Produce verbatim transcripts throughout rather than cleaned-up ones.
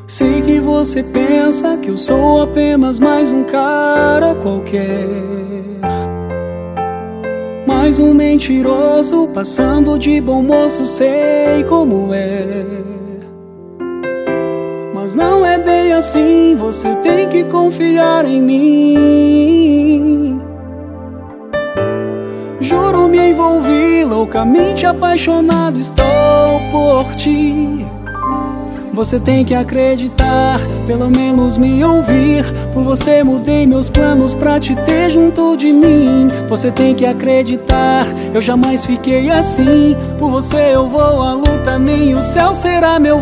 Sei que você pensa que eu sou apenas mais um cara qualquer, mais um mentiroso passando de bom moço, sei como é. Mas não é bem assim, você tem que confiar em mim. Juro, me envolvi, loucamente apaixonado estou por ti. Você tem que acreditar, pelo menos me ouvir. Por você mudei meus planos pra te ter junto de mim. Você tem que acreditar, eu jamais fiquei assim. Por você eu vou à luta, nem o céu será meu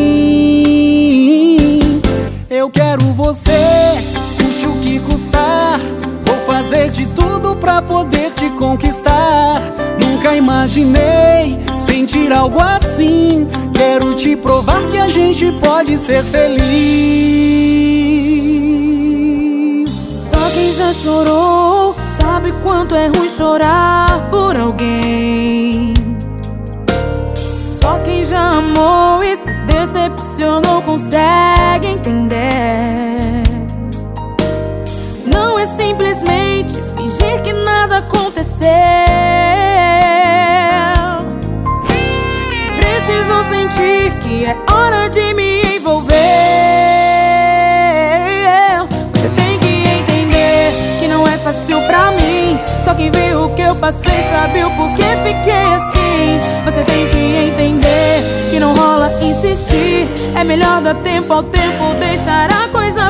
fim. Eu quero você, custe o que custar. Vou fazer de tudo pra poder te conquistar. Nunca imaginei sentir algo assim. Quero te provar que a gente pode ser feliz. Só quem já chorou sabe quanto é ruim chorar por alguém. Só quem já amou e se decepcionou consegue entender. Não é simplesmente fingir que nada aconteceu. Preciso sentir que é hora de me envolver. Você tem que entender que não é fácil pra mim. Só quem viu o que eu passei sabe o porquê fiquei assim. Você tem que entender que não rola insistir. É melhor dar tempo ao tempo, deixar a coisa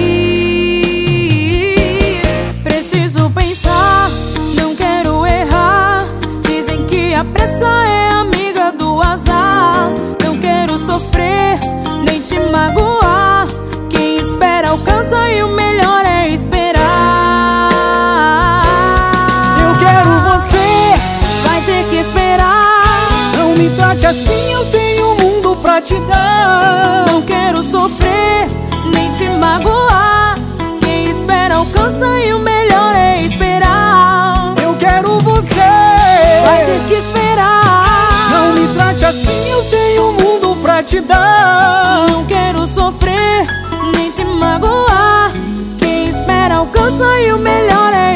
fluir. Preciso pensar, não quero errar. Dizem que a pressa é amiga do azar. Não quero sofrer, nem te magoar. Quem espera alcança e o melhor é esperar. Eu quero você, vai ter que esperar. não me trate assim, eu tenho um mundo pra te dar. Não quero sofrer, nem te magoar. Quem espera alcança e o melhor é esperar. Eu quero você, vai ter que esperar. não me trate assim, eu tenho um mundo pra te dar. Não quero sofrer, nem te magoar. Quem espera alcança e o melhor é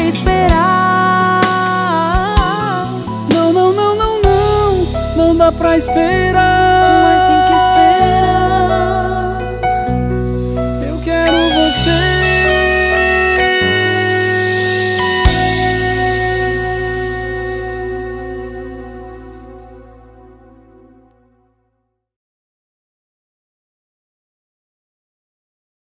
esperar. Não, não, não, não, não, não dá pra esperar.